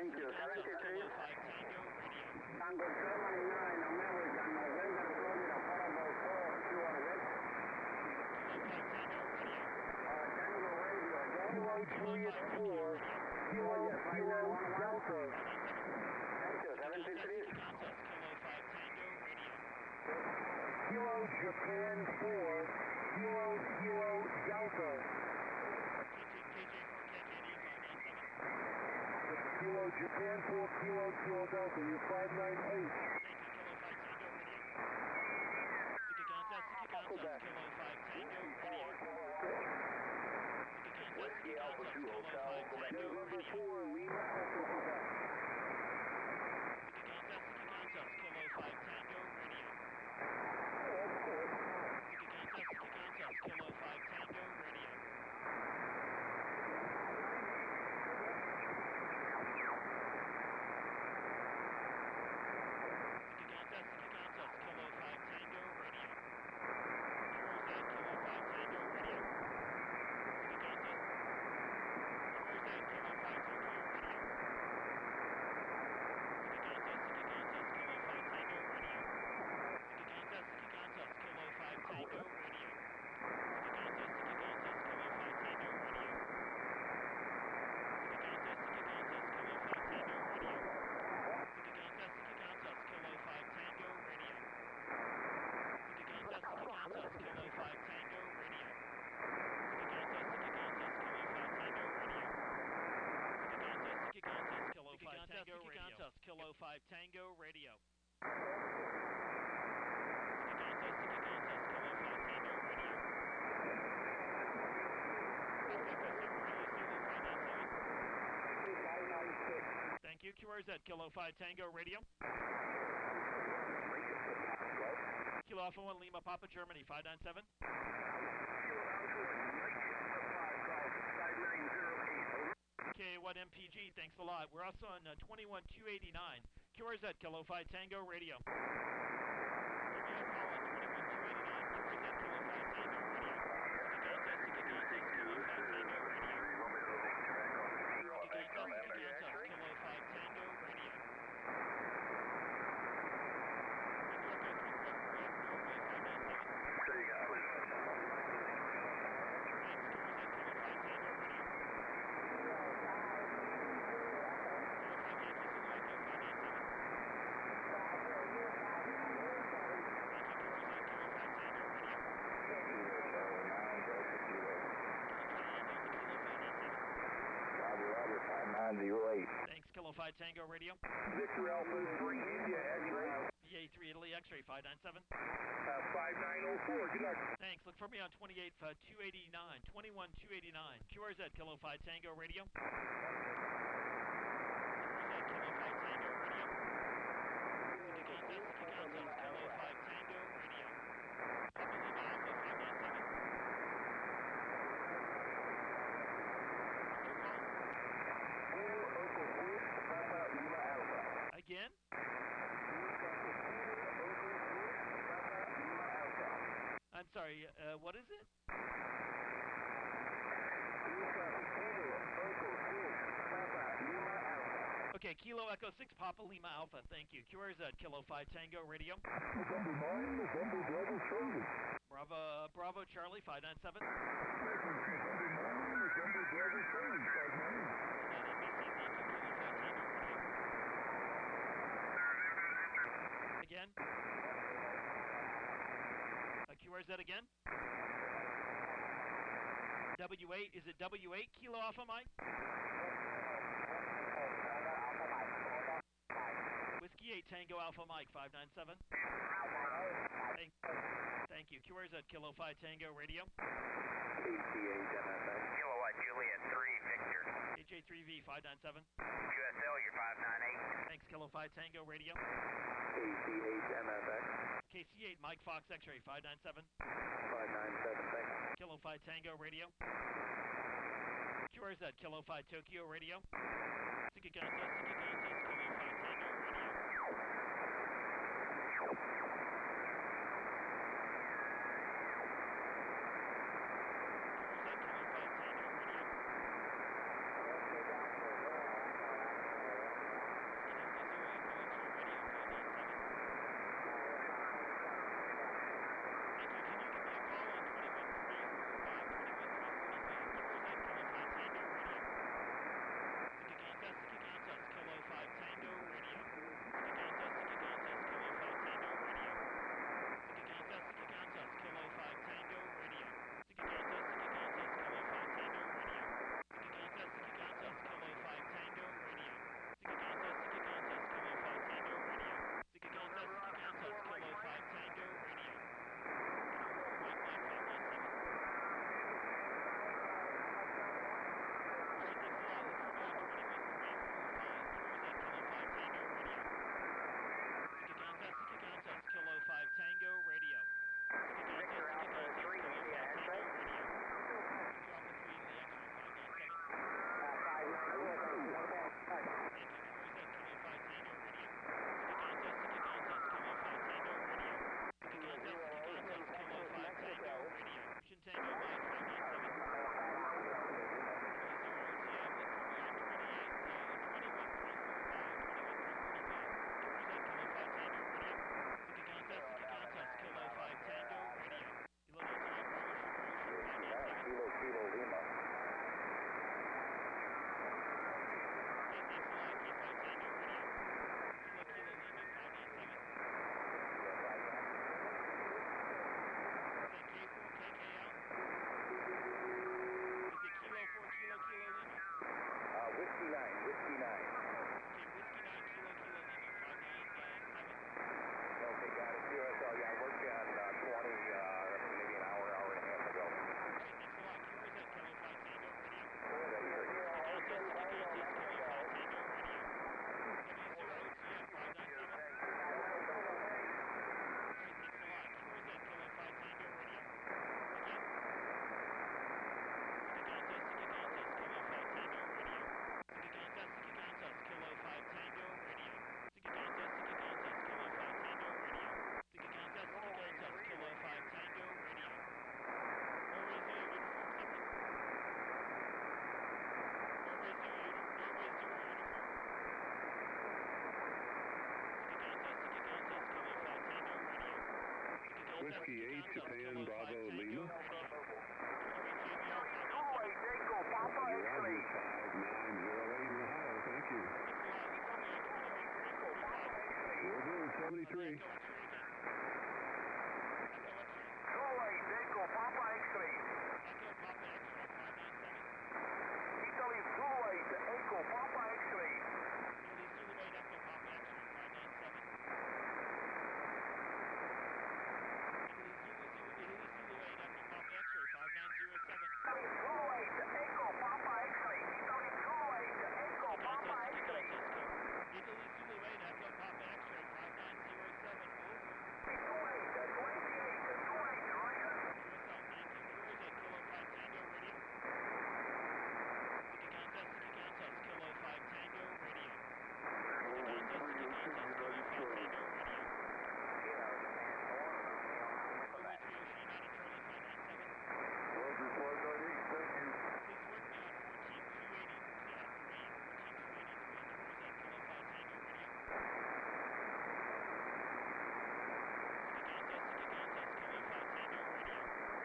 Thank you. 73. Kilo 5 Tango Radio. Tango Germany 9, American, November, Florida, Bravo 4, you are ready? Kilo 5 Tango Radio. Tango Radio, Kilo 5 Tango Radio. Kilo, yes, 591. Delta. Thank you. 73. Contest, Kilo 5 Tango Radio. Kilo Japan 4, Kilo Delta. KJ4 KKD 597. Kilo Japan 4, Kilo Delta, you're 598. Thank you, Kilo 5 Tango Radio. Sticky contest, Kilo 5 Tango Radio. Sticky contest, Kilo 5 Tango Radio. Sticky contest, Kilo 5 Tango Radio. Sticky contest, Kilo 5 Tango Radio. Kilo 5 Tango Radio. Here's that Kilo 5 Tango Radio. Sticky contest. Here's that Kilo 5 Tokyo Radio. Sticky contest, Kilo 5 Tango Radio. Sticky contest, Kilo 5 Tango Radio. Sticky contest, Kilo 5 Tango Radio. Sticky contest, Kilo 5 Tango Radio. Sticky contest, Kilo 5 Tango Radio. Sticky contest, Kilo 5 Tango Radio. Sticky contest, Kilo 5 Tango Radio. Sticky contest, Kilo 5 Tango Radio. Kilo 5 Tango Radio. Sticky contest, Kilo 5 Tango Radio. Thank you. QRZ, Kilo 5 Tango Radio. Kilo Alpha 1 Lima Papa Germany 597. K1 MPG, thanks a lot. We're also on 21289. QRZ, Kilo 5 Tango Radio. Give me a call on 21289. QRZ, Kilo 5 Tango Radio. Sticky contest, Kilo 5 Tango Radio. Sticky contest, Kilo 5 Tango Radio. Thanks, Kilo 5 Tango Radio. Victor Alpha 3, India X-ray. VA3 Italy X-ray 597. 5904, good luck. Thanks, look for me on 21289, 21289. QRZ, Kilo 5 Tango Radio. QRZ, Kilo 5 Tango Radio. Sticky contest, Kilo 5 Tango Radio. Papa Lima Alpha 597. Again? I'm sorry, what is it? Okay, Kilo Echo 6 Papa Lima Alpha, thank you. QRZ, Kilo 5 Tango Radio. Bravo Charlie 597. Again? QRZ again? W8, is it W8 Kilo Alpha Mike? Whiskey 8 Tango Alpha Mike 597. Thank you. QRZ Kilo 5 Tango Radio. Kilowatt Juliet 3, Victor. HA3V 597. QSL, you're 598. Thanks, Kilo 5 Tango Radio. KC8 KC8 Mike Fox X-ray 597. 597, thanks. Kilo 5 Tango Radio. QRZ Kilo 5 Tokyo Radio. Sticky contest, Kilo 5 Tango Radio. QRZ Kilo 5 Tango Radio. Whiskey 8, Japan, Bravo, Lima. Zulu 8 Echo Papa Roger, X-ray. 5908 Ohio, thank you. Will do, 73. Zulu 8 Echo Papa X-ray. Italy Zulu 8 Echo Papa X-ray. Italy Zulu 8 Echo Papa X-ray. Italy Zulu 8 Echo Papa X-ray. Italy Zulu 8 Echo Papa X-ray 5907, over. 28, Roger. Thank you. Cruise at Kilo 5 Tango Radio. Sticky contest, Kilo 5 Tango Radio. Sticky contest, Kilo 5 Tango Radio. Over 3 Ocean United Charlie 597. Roger, 598, thank you. Please work me on 14283, 14283, cruise at Kilo 5 Tango Radio. Sticky contest, Kilo 5 Tango Radio.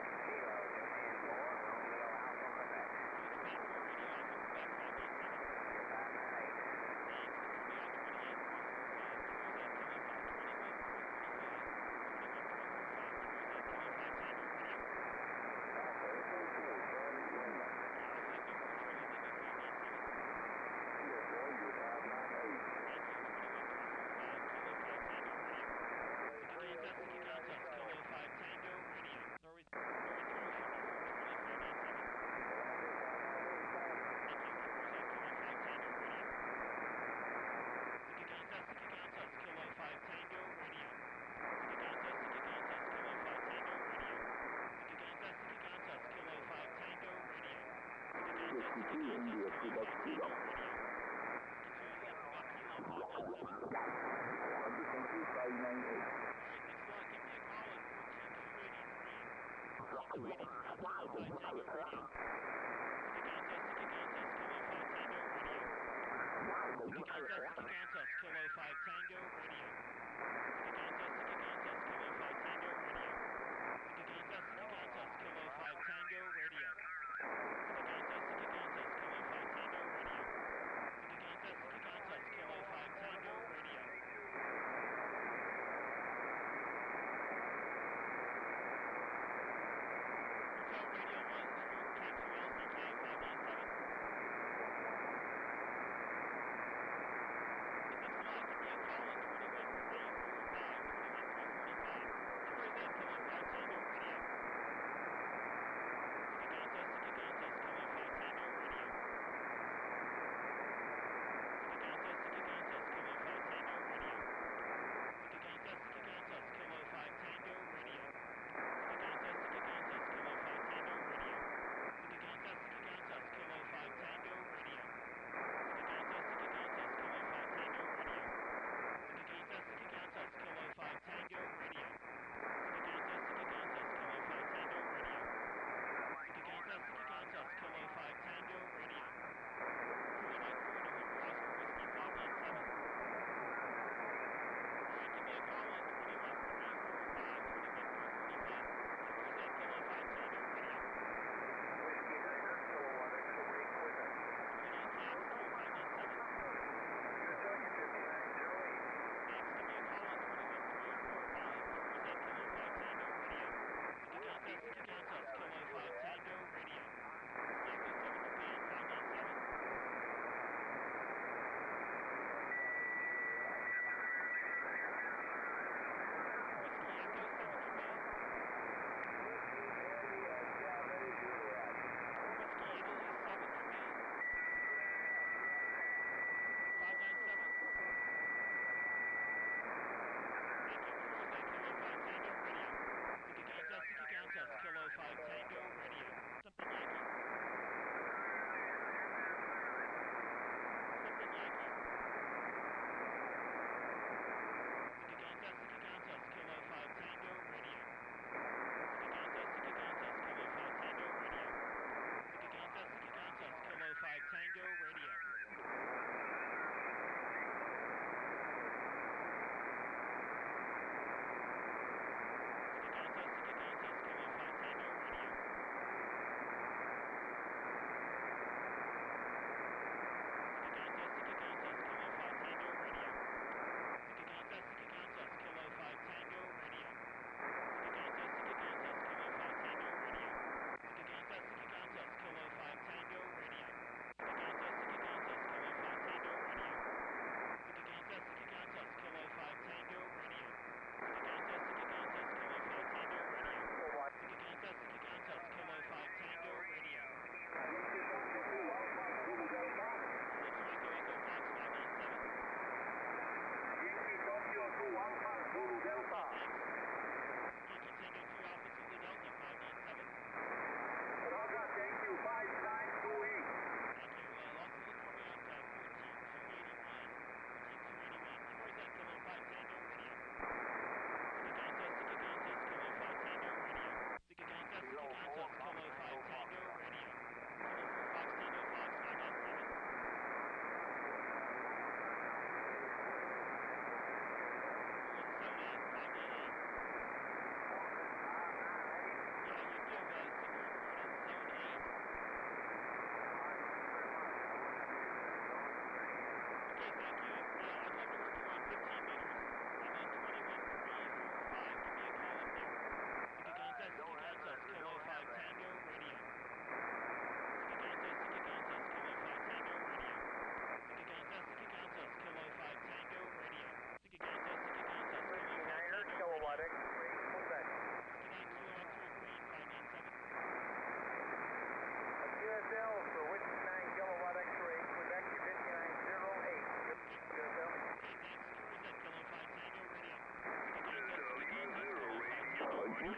Kilo Japan 4 Radio Alpha Quebec 597. Thanks, it's me on 28345, cruise at Kilo 5, 21345, 21345, cruise at Kilo 5 Tango Radio. Alpha Echo 4 Charlie Lima 597. Thank you, 21345, Kilo 5 Tango Radio. Sticky contest, Kilo 5 Tango Radio. Norway 3 Ocean Norfolk Charlie 597. Thank you, cruise at Kilo 5 Tango Radio. Sticky contest, Kilo 5 Tango Radio. Sticky contest, Kilo 5 Tango Radio. Sticky contest, Kilo 5 Tango Radio. Sticky contest, Kilo 5 Tango Radio. Sticky Quebec Kilo 597. Alright, thanks a lot. Give me a call at 14283. 14283, Kilo 5 Tango Radio. Sticky contest, Kilo 5 Tango Radio. Sticky contest, Kilo 5 Tango Radio. Sticky contest, Kilo 5 Tango Radio. Sticky contest, Kilo 5 Tango Radio. Sticky contest, Kilo 5 Tango Radio. Sticky contest, Kilo 5 Tango Radio. Hotel Radio 1, stroke K2 LCK 597. Thanks a lot. Give me a call at 21345,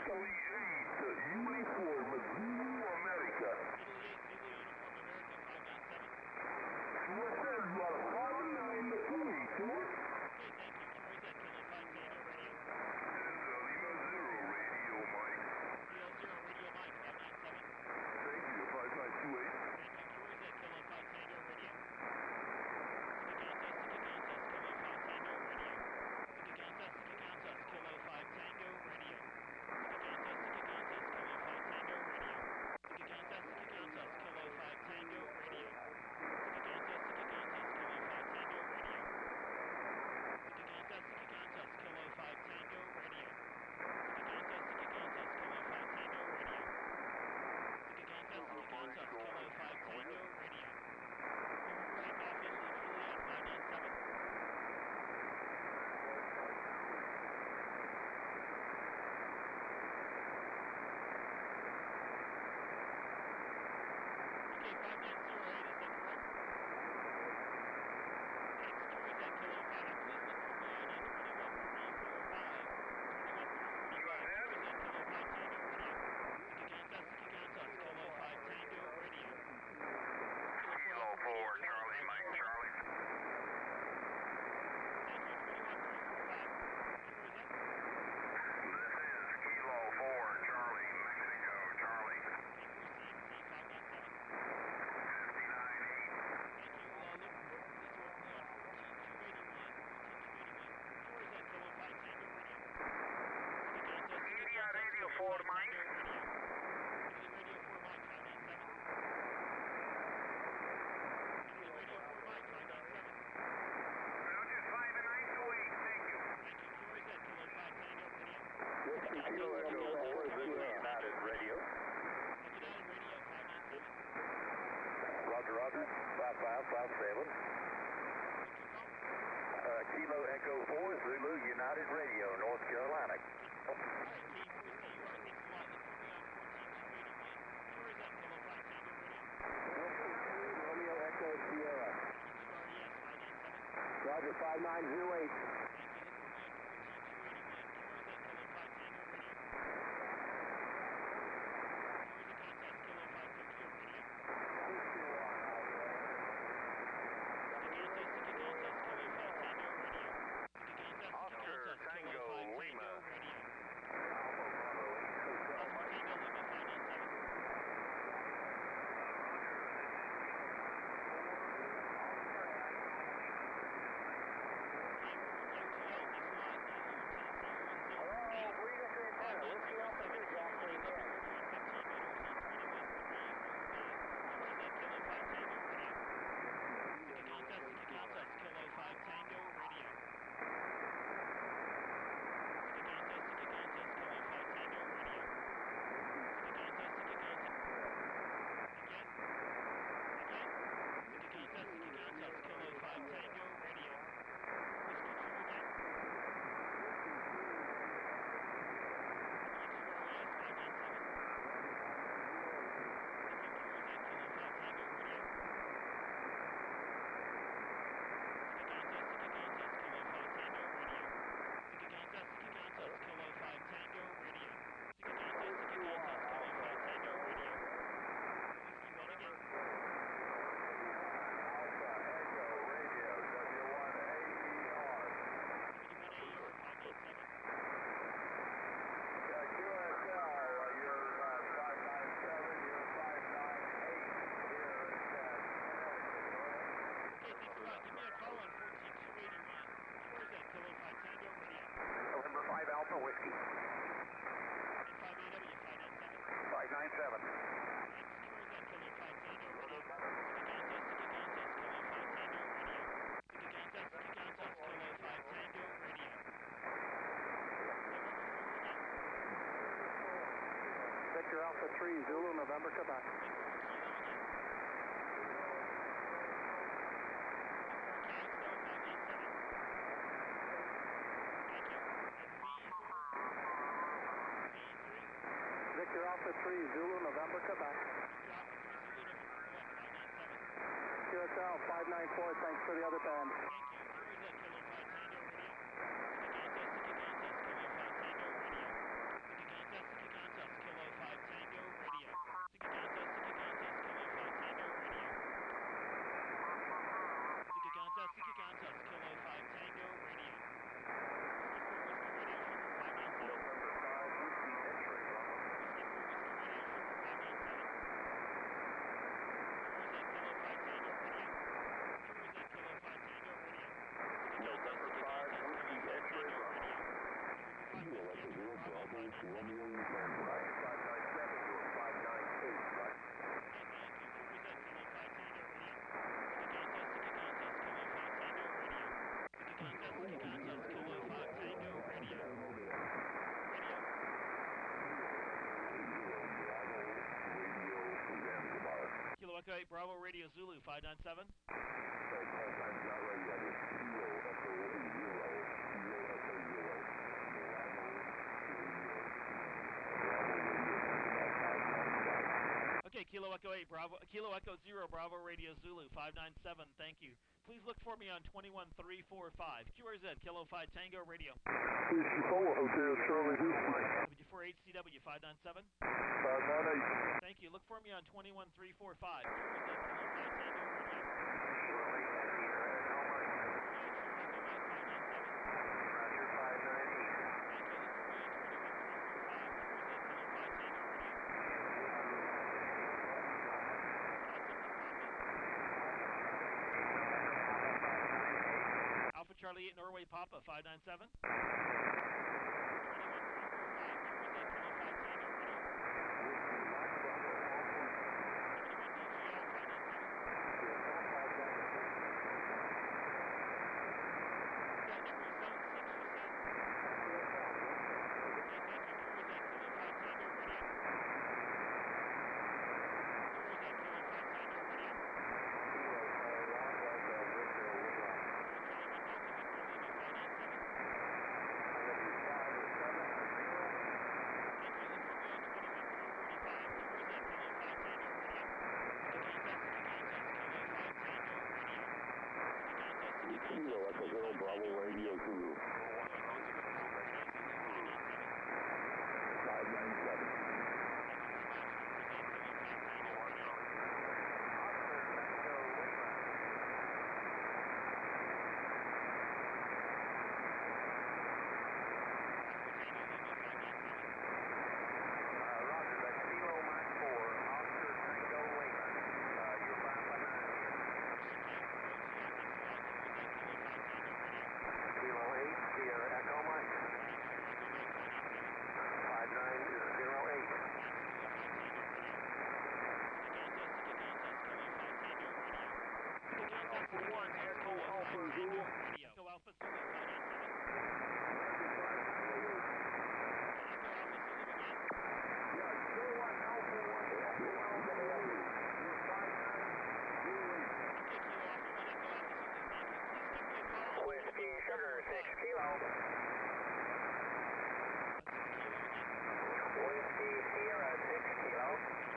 Italy 8, Uniform Zulu America. Italy 8, Zulu Uniform America, 597. Yes, sir, you are 593, sir. Okay, thank you. QRZ, Kilo 5 Tango Radio. And Lima 0, Radio Mike. Leo 0, Radio Mike, 597. Thank you, 5528. Thank you. QRZ, Kilo 5 Tango Radio. Sikiganta, Kilo 5 Tango Radio. Sikiganta, Kilo 5 Tango Radio. Sikiganta, Kilo 5 Tango Radio. Sikiganta, Kilo 5 Tango Radio. Sikiganta, Kilo 5 Tango Radio. Sikiganta, Kilo 5 Tango Radio. Sikiganta, Kilo 5 Tango Radio. Sikiganta, Kilo 5 Tango Radio. Right off Italy, Juliet, 597. Okay, 5908, is that correct? Thanks, QRZ, Kilo 5. And please look for me on 21345. 21345. QRZ, Kilo 5 Tango Radio. Sikiganta, Kilo 5 Tango Radio. Kilo 4, Charlie, Mike, Charlie. Thank you, 21345. QRZ. This is Kilo 4, Charlie, Mexico, Charlie. Thank you, CMC 597. 59.8. Thank you. Look, please work me on 14281. 14281. QRZ, Kilo 5 Tango Radio. India Radio 4, Mike. Radio. Italy Radio 4 Mike 597. Italy Radio 4 Mike 597. Roger 5928, thank you. Thank you. QRZ, Kilo 5 Tango Radio. Whiskey Kilo Echo 4, this is United Radio. United Radio 597. Roger, roger, 5557. What's your call? Kilo Echo 4, Zulu United Radio, North Carolina. All right, K4CUR, thanks a lot. Look for me on 14281. QRZ, Kilo 5 Tango Radio. Romeo Echo Sierra. QRES 597. Roger, 5908. Thank you. Look for me on 14281. QRZ, Kilo 5 Tango Radio. QRZ Contest, Kilo 5 Tokyo Radio. Sikiganta, Kilo 5 Tango Radio. Sikiganta, Kilo 5 Tango Radio. Oscar Tango Lima 597. KFOTL, thanks a lot. You're in Tennessee, you're in zone 8. 5907 here, and I'd love to work you on 15 meters on 21345. QRZ, Kilo 5 Tango Radio. Sikiganta, Kilo 5 Tango Radio. Sikiganta, Kilo 5 Tango Radio. Sikiganta. Again. Sikiganta, Kilo 5 Tango Radio. Whiskey 2 again. QRES 597. Thank you, QRZ, Kilo 5 Tango Radio. Sikiganta, Kilo 5 Tango Radio. Sikiganta, Kilo 5 Tango Radio. Sikiganta, Kilo 5 Tango Radio. Whiskey 1 again. Alpha Echo Radio, W1AER. W1AER 597. QSL, you're 597, you're 598 here in Okay, thanks a lot. Give me a call on 14281. QRZ, Kilo 5 Tango Radio. November 5 Alpha Whiskey, And 5AW 597. 597. Thanks, QRZ, Kilo 5 Tango Radio. Sikiganta, Kilo 5 Tango Radio. Sikiganta, Kilo 5 Tango Radio. November 4 again. Victor Alpha 3, Zulu, November, Quebec. And 4 Kilo again. And 4 KXO 597. Thank you. And V3. Victor Alpha 3, Zulu, November, Quebec. Victor Alpha 3 Zulu November Quebec 597. QSL 594, thanks for the other band. Thank you. QRZ, Kilo 5 Tango Radio. Sikiganta, Kilo 5 Tango Radio. Sikiganta, Sticky contest, Kilo 5 Tango Radio. Whiskey 4 Whiskey Radio, Sugar 597. November 5, Whiskey entry, Bravo. Whiskey 4 Whiskey Radio, Sugar 597. Where is that Kilo 5 Tango Radio? Where is that Kilo 5 Tango Radio? Sticky contest, November 5, Kilo Whiskey 5 entry, Tango Bravo. Radio. November 5 Whiskey entry, Bravo 597. Roger 597, you were 598, right? Okay, thank you. Where is that Kilo 5 Tango Radio? Sticky contest, Kilo 5 Tango Radio. Sticky contest, Kilo 5 Tango Radio. Radio. Kilo Echo 8 Bravo Radio Zulu 597. Okay, Kilo Echo 8 Bravo, Kilo Echo 0 Bravo Radio Zulu 597. Thank you. Please look for me on 21345. QRZ Kilo 5 Tango Radio. Whiskey 4, Hotel Charlie Whiskey. W4HCW 597. 598. Thank you. Look for me on 21345. QRZ Kilo 5 Tango Radio. Echo Mike 597. Roger 598. Thank you. Look for me on 21345. QRZ Kilo 5 Tango Radio. Alpha Charlie 8 Norway Papa 597. 21345. QRZ Kilo 5 Tango Radio. 71 DGL 597. That number is zone 6, you said? Okay, thank you. QRZ Kilo 5 Tango Radio. QRZ Kilo 5 Tango Radio. Charlie 1 Delta Victor Lima 597. Thank you. Look for me on 21345. QRZ Kilo 5 Tango Radio. Sticky contest, Kilo 5 Tango Radio. Sticky contest, Kilo 5 Tango Radio. Zulu. Roger, that's Kilo Mike 4, Oscar Tango Lima. You're 599. Kilo 8, Sierra Echo Mike. 5908. Echo Alpha Zulu 597. Echo Alpha Zulu again. Okay, Kilo Alpha 1 Echo Alpha Zulu. Thank you. Please give me a call. Whiskey Sugar 6 Kilo. That's 6 Kilo again. Whiskey Sierra 6 Kilo.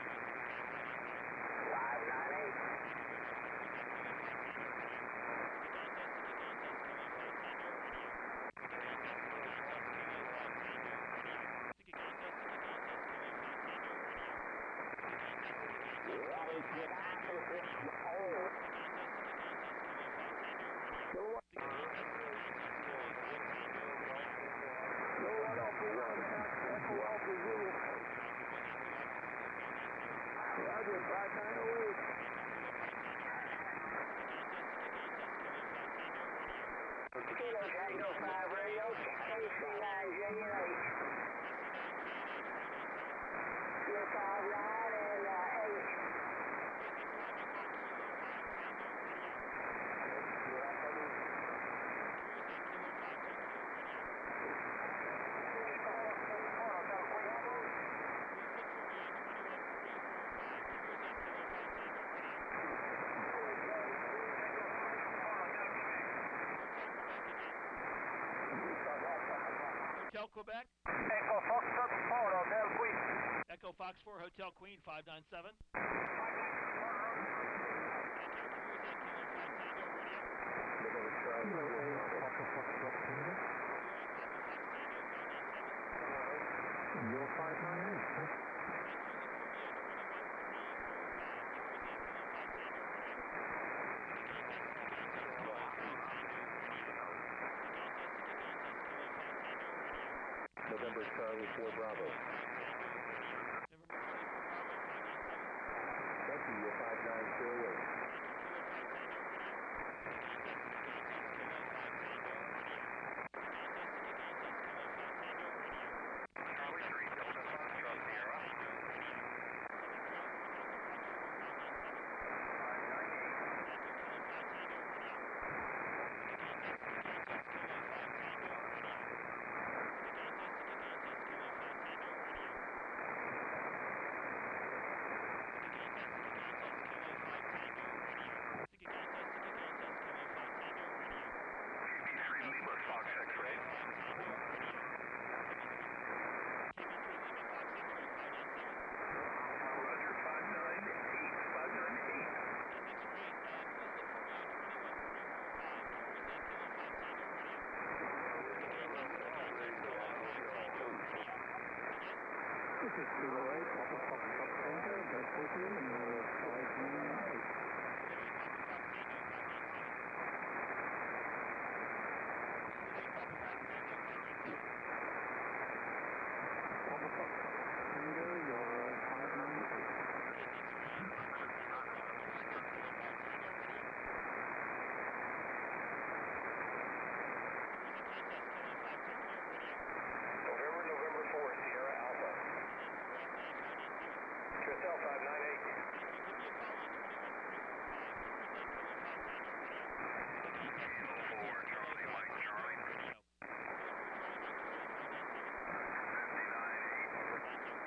598. Thank you very much. Kilo 5 Tango Radio. Sticky contest, Kilo 5 Tango Radio. Sticky contest, Kilo 5 Tango Radio. Sticky contest, Kilo 5 Tango Radio. Sticky contest, Kilo 5 Tango Radio. Sticky contest, Kilo 5 Tango Radio. Sticky contest, Kilo 5 Tango Radio. Roger, 5908. Kilo Tango 5 Radio. AC9J&H. You're 59 and 8. Hotel Quebec. Echo Foxtrot 4, Hotel Queen. Echo Fox 4 Hotel Queen 597. Thank you. Where's that Kilo 5 Tango Radio? Papa Fox Tango 597. You're 598. Thank you. Look for me on 21345. Where's that Kilo 5 Tango Radio? Sticky contest, Kilo 5 November Charlie 4 Bravo. November Charlie 4 Bravo, 597. Thank you, you're 5908. Thank you, Kilo 5 Tango Radio. Sticky contest, Kilo 5 Tango Radio. Sticky contest, Kilo 5 Tango Radio. Sticky contest, Kilo 5 Tango Radio. Southern Driver, Delta Fox Sugar 597. Thank you, Kilo 5 Tango Radio. Sticky contest, Kilo 5 Tango Radio. Sticky contest, Kilo 5 Tango Radio. Sticky contest, Kilo 5 Tango Radio. Sticky contest, Kilo 5 Tango Radio. Sticky contest, Lima Fox X-ray. Kilo 5 Tango Radio. KB3 Lima Fox X-ray 597. Roger, 598. Yes, X-ray. Please look for me on 21345. QRZ Kilo 5 Tango Radio. Sticky contest, Kilo 5 Tango Radio. Again. This is Kilo 8, Papa Fox Tango, Best Station, and you're 598. Kilo 8 Papa Fox Tango 597. Kilo 8 Papa Fox Tango 597. Papa Fox Tango, you're 598. Okay, thanks, Ryan. 5807. QRZ Kilo 5 Tango Radio. QRZ contest Kilo 5 Tokyo Radio. November 4, Sierra Alpha. And then for SA 597. QSL 598. Thank you. Give me a call on 21345. QRZ Kilo 5 Tango Radio. Sticky contest Kilo 5 Tango Radio. Kilo 4 Charlie Mike Charlie 597. 59. Thank you.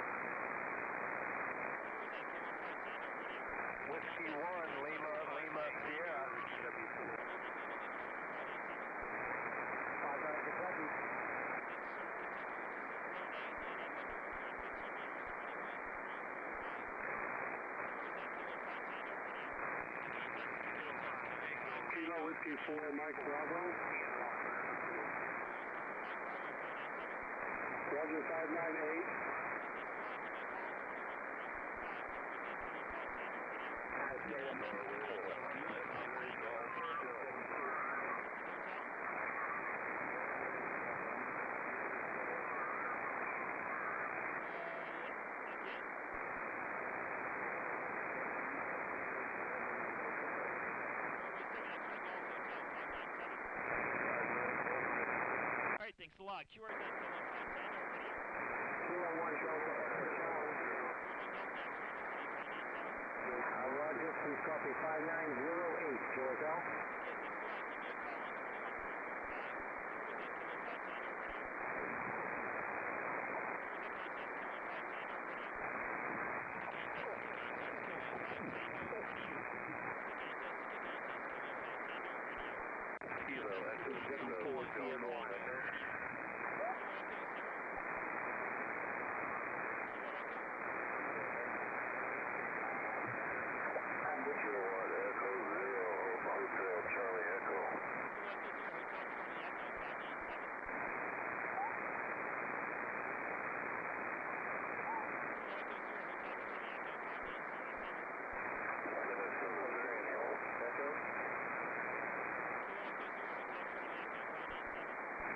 QRZ Kilo 5 Tango Radio. Whiskey 1, Lima Sierra. W4. Lima Lima Sugar 597. 59 Kentucky. Thanks, sir. Kentucky, which is in zone 8, and I'd like to work you on 15 meters, 21345. QRZ Kilo 5 Tango Radio. Sticky contest, Kilo 5 Tango. Whiskey 4, Mike Bravo. Whiskey 4 Mike Bravo 597. Roger, 598. Thanks a lot. Give me a call on 21345. QRZ Kilo 5 Tango Radio. Sticky contest, Kilo 5 Tango Radio. Pacific Hotel. Again. Norway 7 X-Ray Golf Hotel 597. Alright, thanks a lot. QRZ Kilo 5 Tango Radio. Kilo 1 Delta X-ray Charlie. Kilo 1 Delta X-Ray Charlie 597. Roger, please copy 5908. QSL. Again, thanks a lot. Give me a call on 21345. QRZ Kilo 5 Tango Radio. QRZ contest Kilo 5 Tango Radio. Sticky contest Kilo 5 Tango Radio. Sticky contest Kilo 5 Tango Radio. Sticky Kilo contest Echo Zero, Kilo 5 what's going Tango on Radio. there? Kilo Echo 0. Kilo Echo. Kilo 1, Echo 0, Hotel Charlie Echo. Kilo Echo 0 Hotel Charlie Echo 597. Kilo Echo 0 Hotel Charlie Echo 5907. Minnesota Daniel. Echo. Kilo Echo 0 Hotel Charlie Echo 597.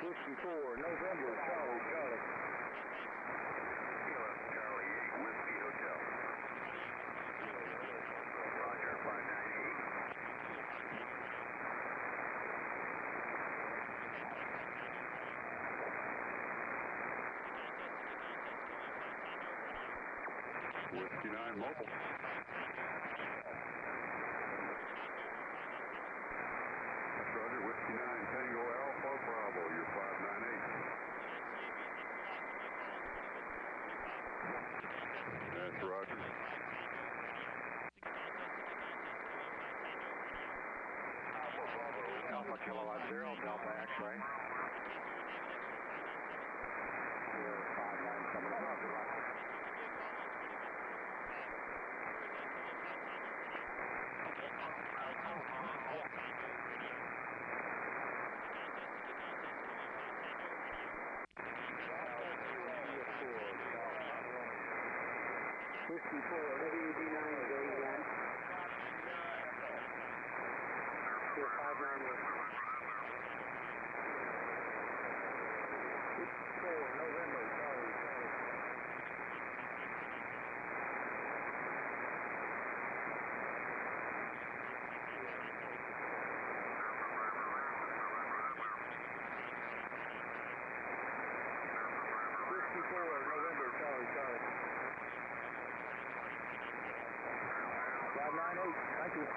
Whiskey 4, November, Charlie, Charlie. Kilo Charlie 8, Whiskey Hotel. Roger, 598. Whiskey 9 mobile. That's Roger, Whiskey 9 Tango Alpha Bravo, you're 598. That's Roger. Alpha Bravo, Alpha Kilowatt 0, Delta X-ray. 597, Roger, Roger. Whiskey 4, WD9, going again. You're 598. Whiskey 4, November, Charlie, Charlie. Whiskey 4, November, Charlie, Charlie. 598, thank you.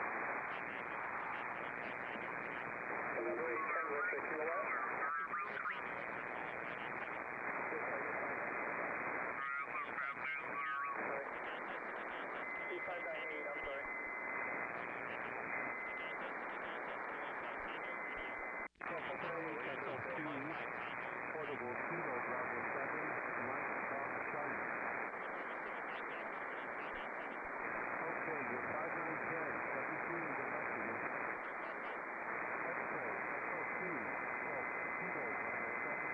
November 8, 10, Whiskey Kilowatt. Portable Kilo Bravo 7, Mike Fox Charlie. Okay, you're 597, 17 is elected. X-ray, Echo 2, Kilo Bravo 7.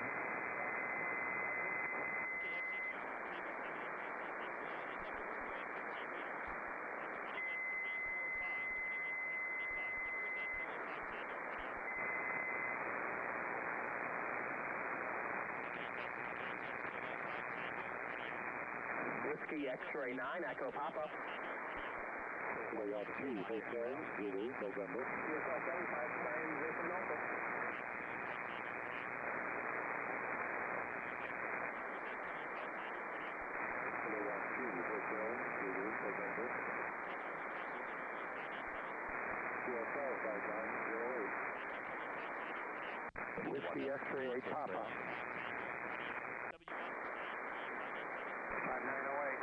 Whiskey X-ray 9, Echo Papa. Kilo 2, Hotel, Zulu, November. QSL 75, Jason Alpha. Kilo 2, Hotel, Zulu, November. QSL 5908. Whiskey X-ray 8, Papa. 5908.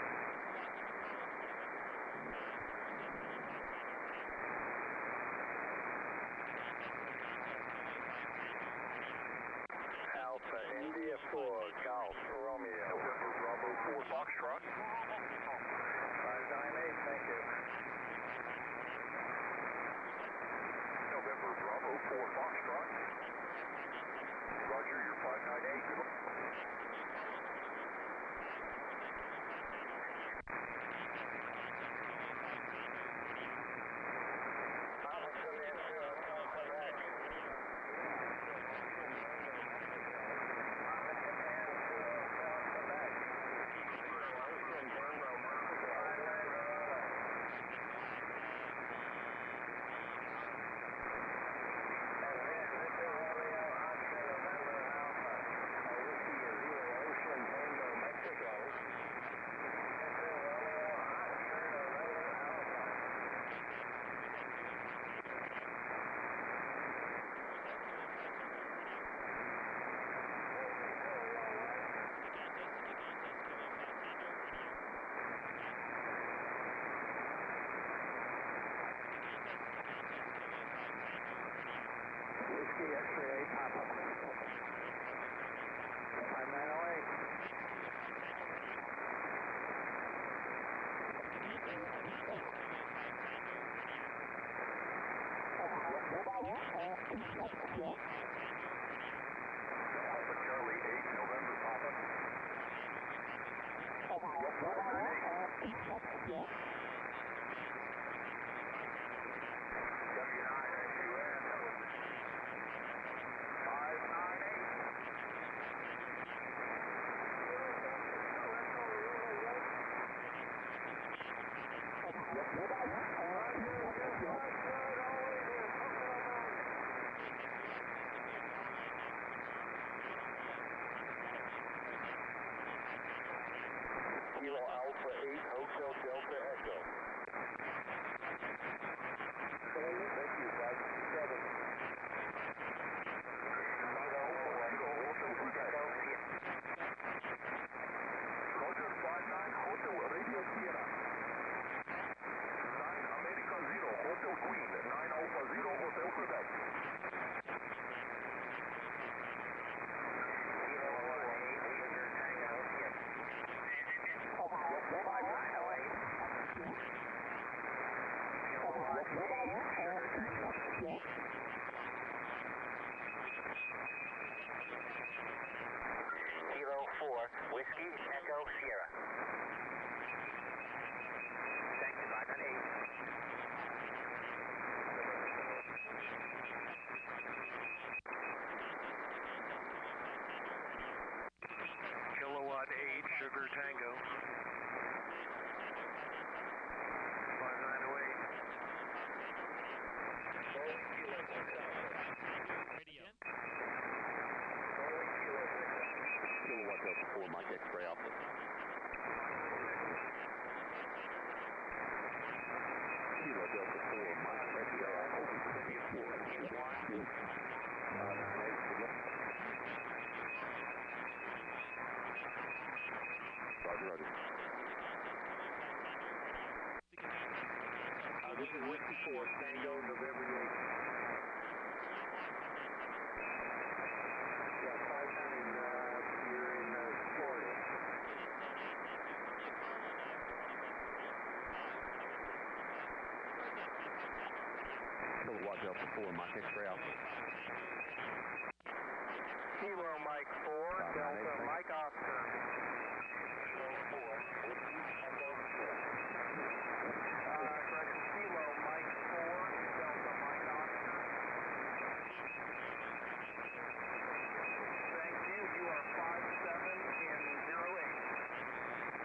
Alpha India 4, Golf Romeo. November Bravo 4 Foxtrot. 598, thank you. November Bravo 4 Foxtrot. Roger, you're 598. Whiskey X-ray 8, Papa. 5908. Alpha Charlie 8, November Papa. 598. W9 SUN. 59. Kilowatt Delta 4, Mike X-ray Alpha. Kilo Delta 4, Mike X-ray Alpha. Roger, roger. This is Whiskey 4, Tango, November 8. Yeah, 59, you're in Florida. Kilowatt Delta 4, Mike X-ray Alpha. Kilo Mike 4, Delta Mike Oscar. Correction, Kilo Mike 4, Delta Mike Oscar. Thank you. You are 57 in 08.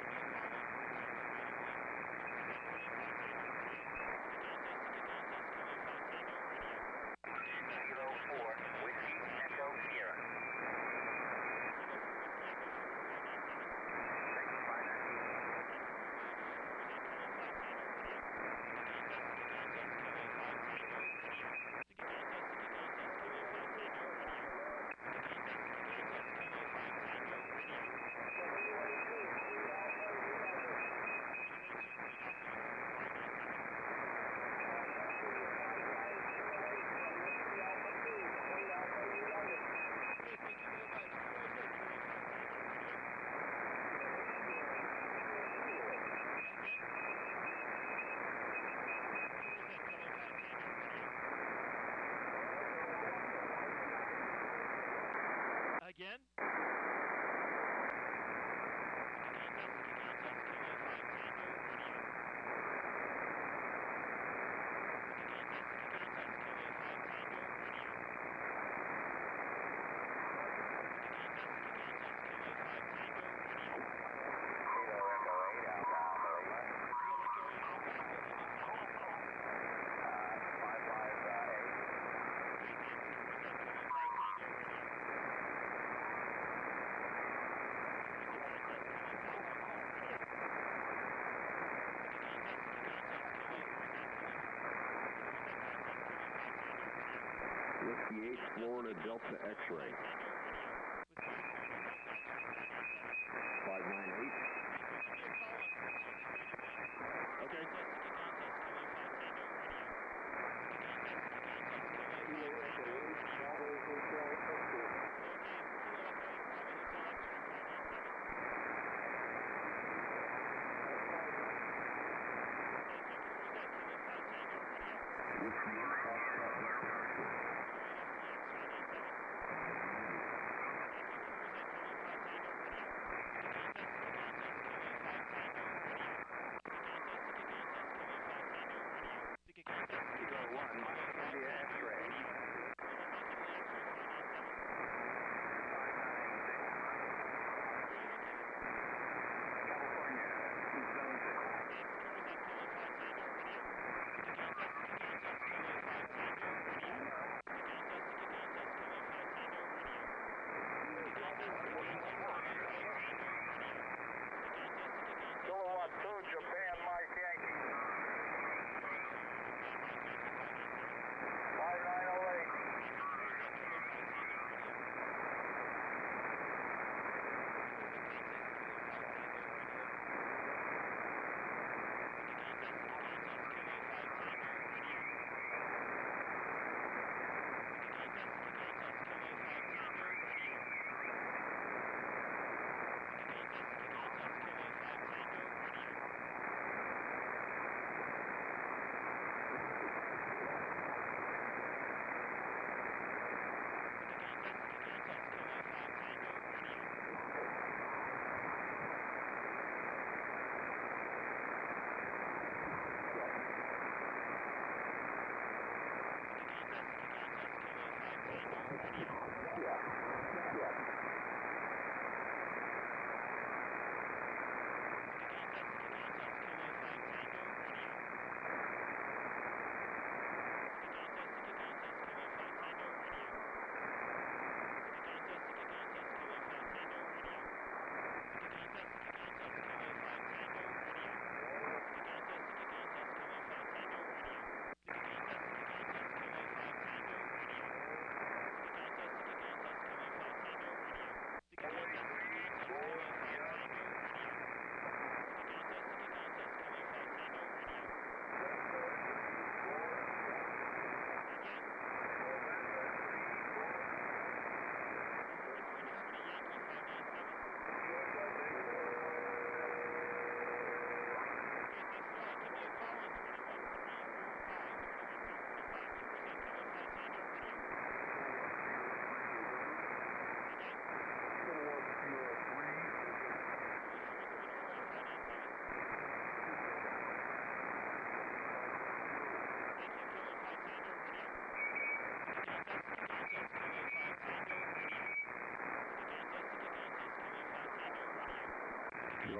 Whiskey Echo Sierra. Again? Whiskey 8, Florida Delta X-ray. 598. Okay. Whiskey 8, Foxtrot West Oscar. Kilo 1, Mike India X-ray. California, 276.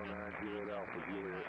9 Juliet Alpha Juliet.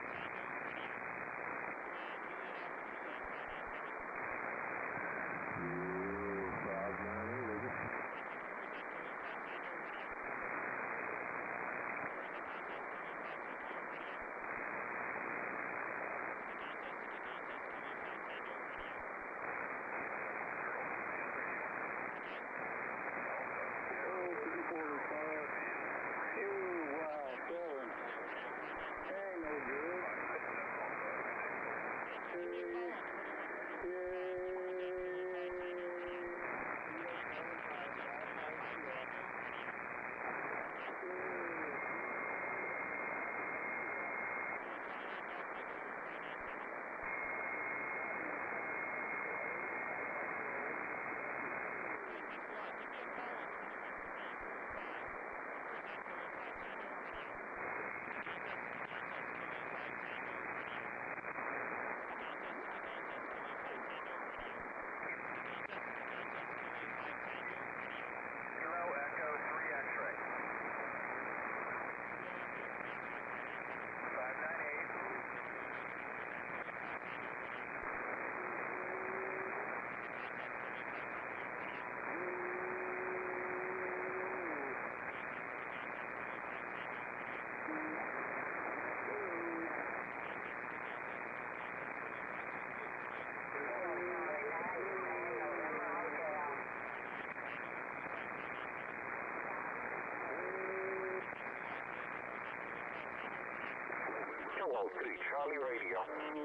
Charlie Radio.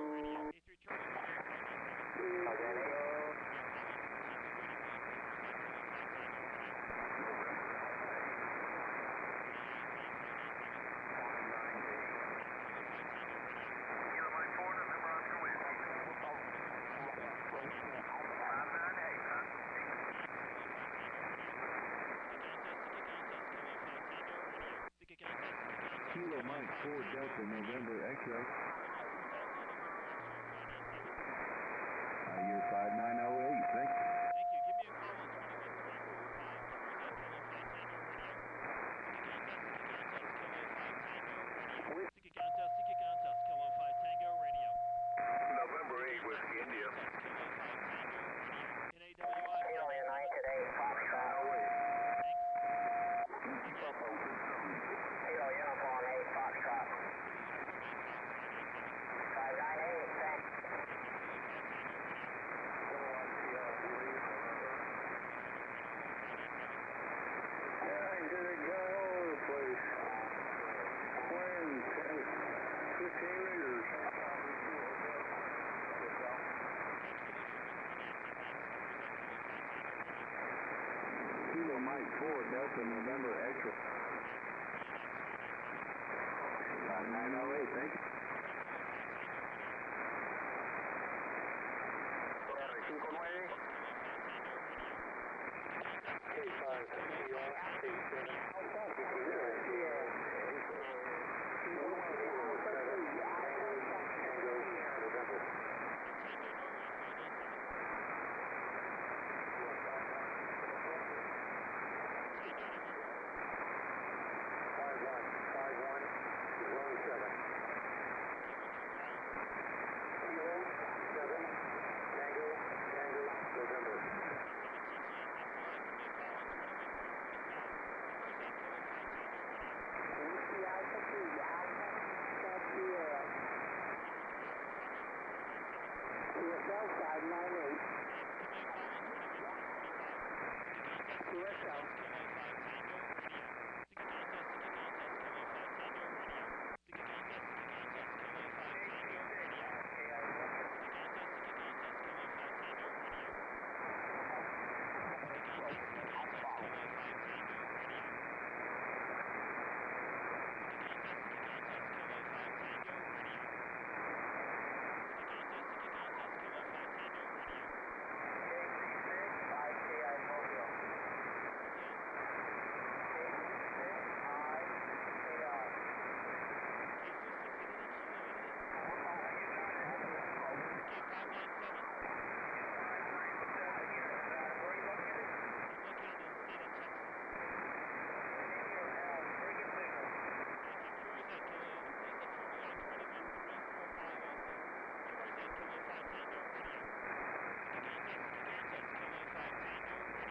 Kilo Mike 4 Delta November X-ray. Year 5908, thank you. Thank you. Give me a call on 21345. Sticky contest, Kilo 5 Tango Radio. November 8 with India. Kilo 5 Tango Radio. NAWI. Kilo 9 today, Foxtrot. Kilo Uniform 8, Foxtrot. 598, thanks. Kilo Mike 4 Delta November X-ray. 5908, thank you.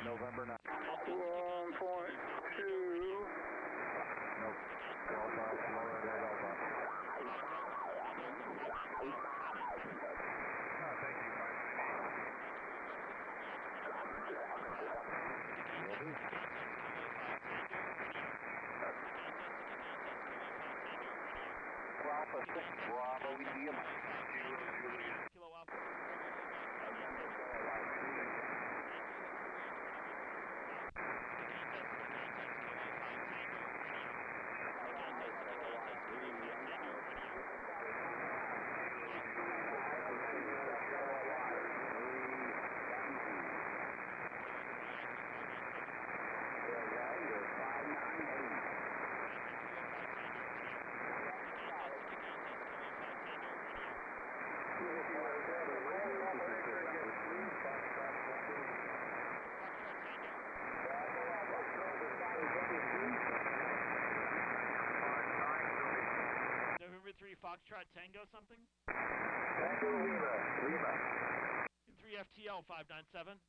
November 9. Sticky contest, 1.2. No. Delta, Florida, Delta. Thank you, 598. Alpha 6, Bravo, medium. Kilo Alpha 6 Bravo, Lima 3 Foxtrot Tango something? Tango Lima. 3 FTL 597.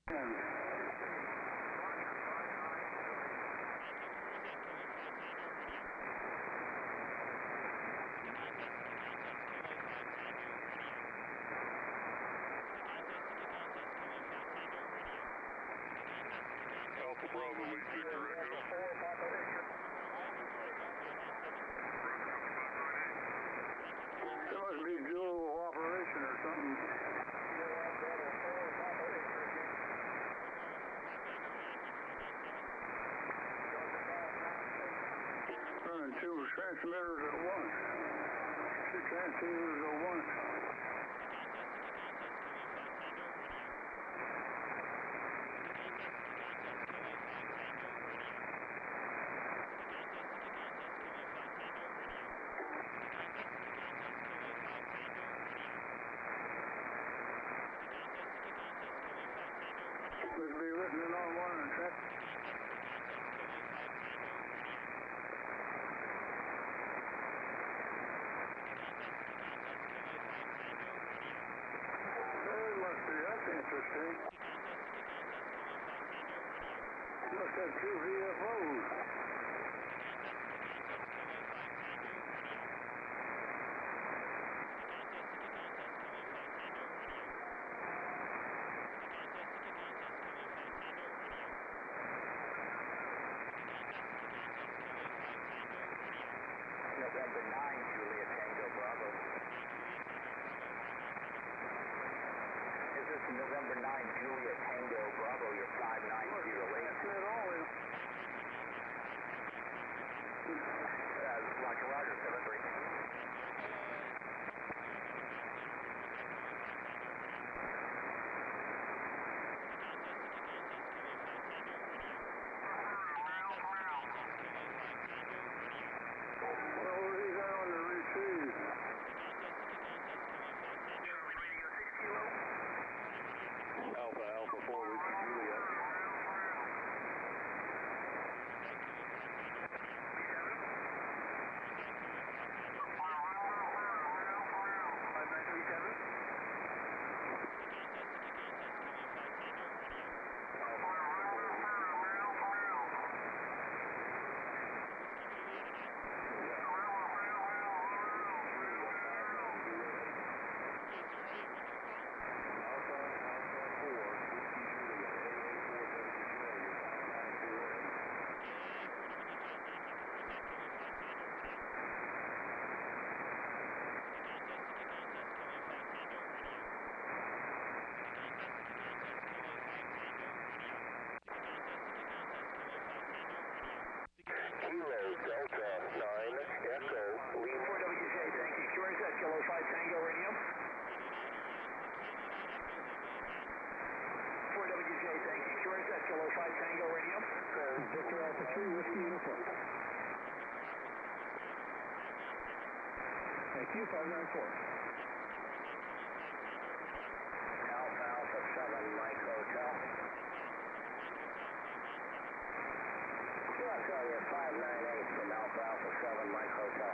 Transmitters at once. 2 transceivers at once. Must be listening on one and check. Interesting. Must have 2 VFOs. November 9, Juliet Tango Bravo. Is this November 9, Juliet Tango Bravo, your 5908? Roger, 7-3. Alpha 4, Whiskey Juliet. Victor Alpha 3, Whiskey Uniform. Thank you, 594. Alpha 7, Mike Hotel. Yeah, Cellular 598 from Alpha 7, Mike Hotel.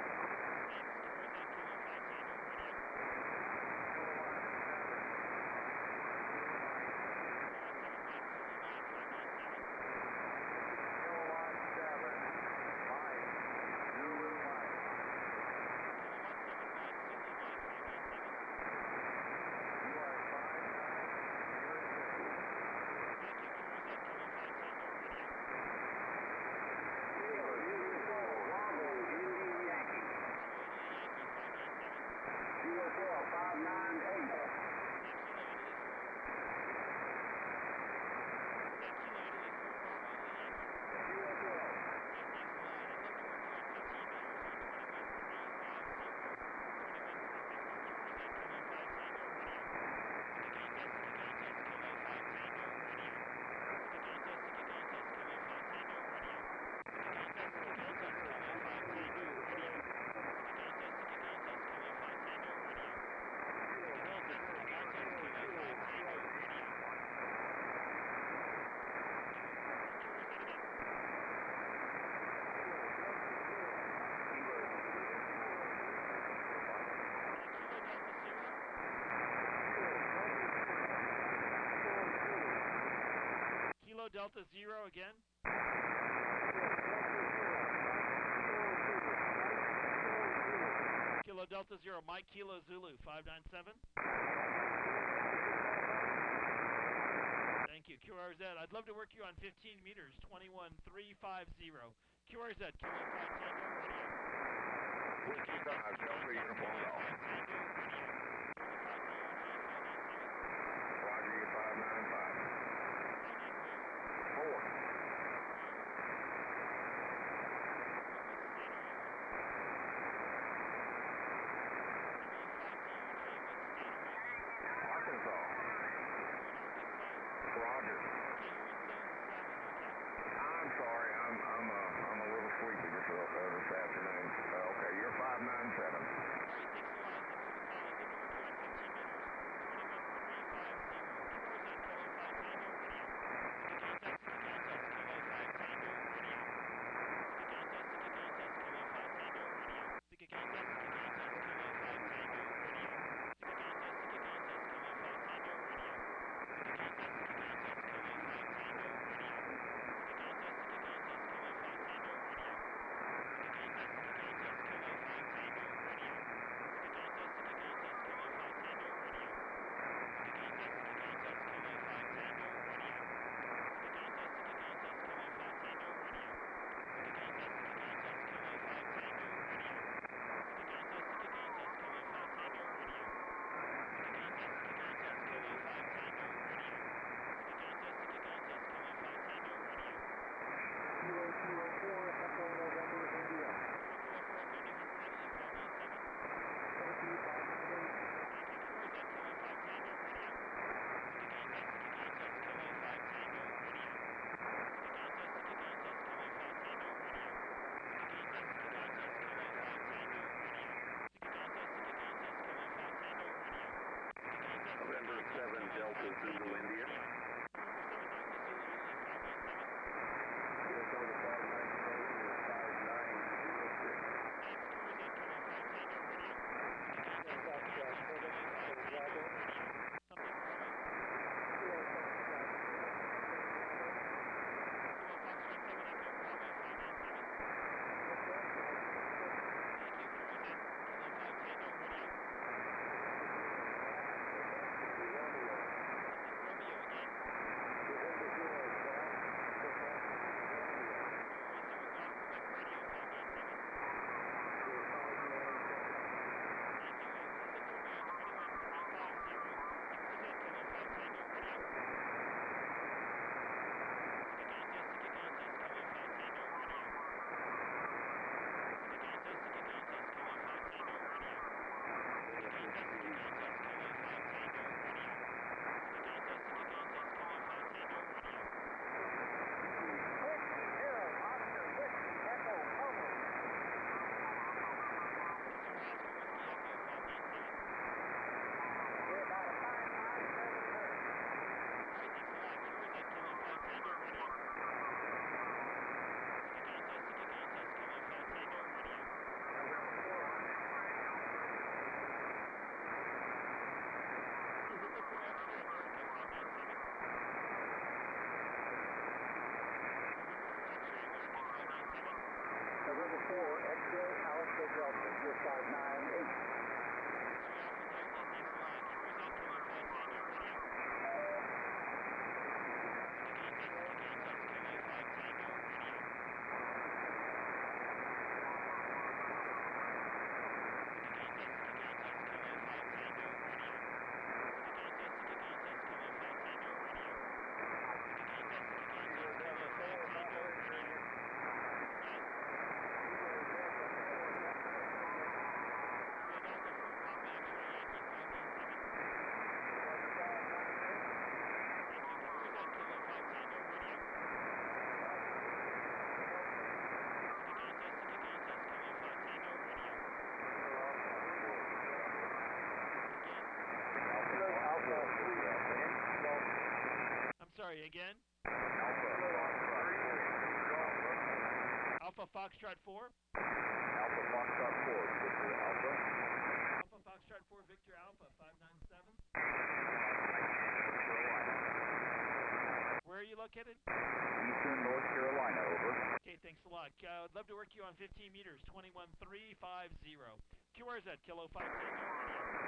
Kilo Delta 0 again. Kilo Delta 0, Mike Kilo Zulu 597. Thank you, QRZ. I'd love to work you on 15 meters, 21350. QRZ, Kilo 5 Tango Radio. Whiskey 5, Delta Uniform Golf. Tango Radio. Certified DOG 597. Roger, you 595. 59 where? 4. What's the state are you in? 705 DOG, what state are you in? Arkansas. You're in Arkansas? Roger. Okay, you're in zone 7, okay? I'm sorry, I'm a little sleepy this afternoon. Okay, you're 597. All right, thanks a lot. Thanks for the call. I'd love to work you on 15 meters. 21350. QRZ, Kilo 5 Tango Radio. Sikiganta, Kilo 5 Tango Radio. Sikiganta, Kilo 5 Tango Radio. Sikiganta, Kilo 5 Tango Radio. Sikiganta, Kilo 5 Tango Radio. Sikiganta, Kilo 5 Tango Radio. Sikiganta, Kilo 5 Tango Radio. Sikiganta, Kilo 5 Tango Radio. Sikiganta, Kilo 5 Tango Radio. Sikiganta, Kilo 5 Tango Radio. Sikiganta, Kilo 5 Tango Radio. Sikiganta, Kilo 5 Tango Radio. Sikiganta, Kilo 5 Tango Radio. Sikiganta, Kilo 5 Tango Radio. Sikiganta, Kilo 5 Tango Radio. Kilo 4 Echo November India 597. Thank you. QRZ Kilo 5 Tango Radio. Sikiganta, Kilo 5 Tango Radio. Sikiganta, Kilo 5 Tango Radio. Sikiganta, Kilo 5 Tango Radio. Sikiganta, Kilo 5 Tango Radio. Sikiganta, November 7, Delta Zulu India. November 7 Delta Zulu India 597. Thanks, QRZ Kilo 5 Tango Radio. Sikiganta, Kilo 5 Tango Radio. Something Bravo. Kilo Foxtrot 7 Echo Bravo 597. Thank you, QRZ Kilo 5 Tango Radio. Something Romeo again. Zero Golf Quebec Radio 597. Thank you. Please look for me on 21350. QRZ Kilo 5 Tango Radio. Sikiganta, Kilo 5 Tango Radio. Sikiganta, Kilo 5 Tango Radio. Sikiganta, Kilo 5 Tango Radio. Sikiganta, Kilo 5 Tango Radio. Cesar Oscar Whiskey Echo 597. All right, thanks a lot. QRZ Kilo 5 Tango Radio. Sikiganta, Kilo 5 Tango Radio. Is it look for X-Ray America 597? November for X-Ray America 597. November 4, X-ray Alpha Delta, you're 598. X-Ray Alpha Delta, thanks a lot. QRZ Kilo 5 Tango Radio. Sikiganta, Kilo 5 Tango Radio. Sikiganta, Kilo 5 Tango Radio. Sikiganta, Kilo 5 Tango Radio. Sikiganta, Kilo 5 Tango Radio. Again. Kilo Delta 4 Papa X-Ray Yankee 597. Thank you. QRZ Kilo 5 Tango Radio. Sikiganta, Kilo 5 Tango Radio. Again. I'm sorry, again. Alpha Foxtrot 4. Alpha Foxtrot 4, Victor Alpha. Alpha Foxtrot 4 Victor Alpha 597. Where are you located? Eastern North Carolina, over. Okay, thanks a lot. I'd love to work you on 15 meters, 21350. QRZ, Kilo 5 Tango, radio.